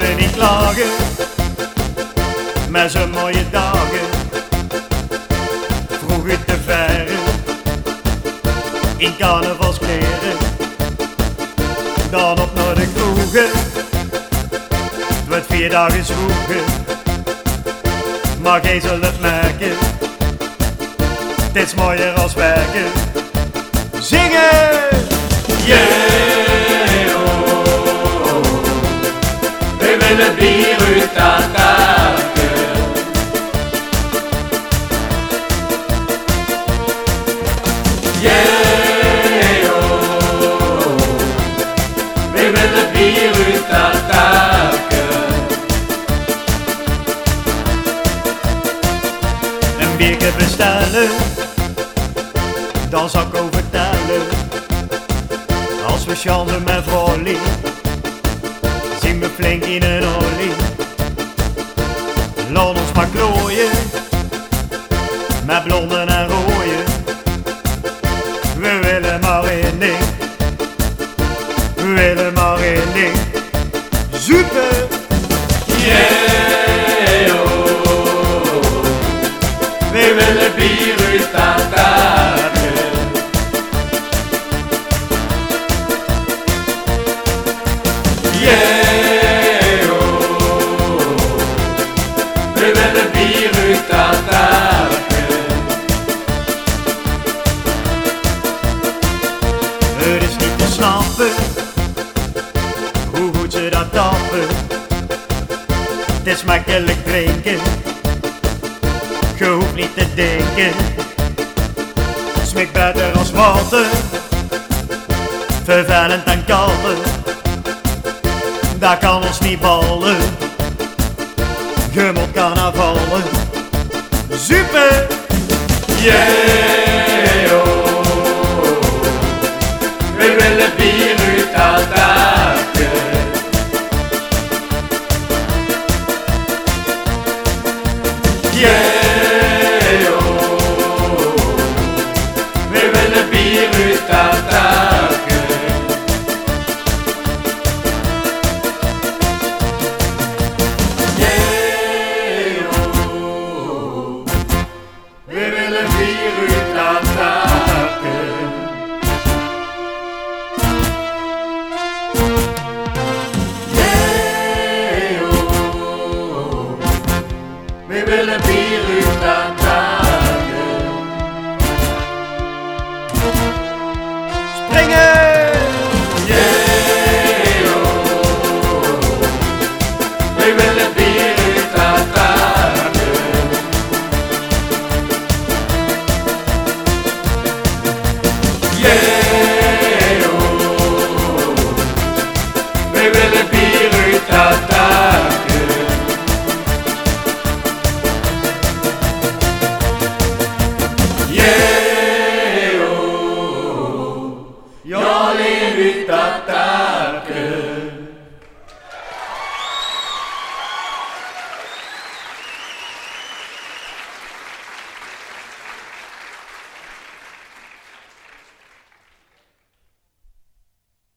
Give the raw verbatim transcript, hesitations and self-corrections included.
kunnen niet klagen, met zo'n mooie dagen. Vroeger te verre, in carnavalskleren, dan op naar de kroegen. Het wordt vier dagen zwoegen, maar gij zult het merken, dit is mooier als werken. Zingen! Yeah, oh, oh. We willen bier uit dat taken. Yeah, oh, oh. We willen bier uit dat taken. Een biertje bestellen, dan zal ik overtellen. Als we chanten met volley, zien we flink in een olie. Laat ons maar klooien, met blonden en rooien. We willen maar één ding, we willen maar één ding. Super! Yeah, oh, oh. We willen bier uit dat taken. Yeah, oh, we willen bier uit dat taken. Het is niet te snappen, hoe goed ze dat tappen. Het is makkelijk drinken, je hoeft niet te denken. Het smaakt beter als water, vervuilend en kalter. Dat kan ons niet ballen, je moet carnavallen. Super! Yeah, oh, we willen bier uit dat taken. Yeah, oh, we willen bier uit dat taken. We willen bier uit dat taken. Yeah, oh, we willen bier uit dat taken. Springen! Yeah, oh, we willen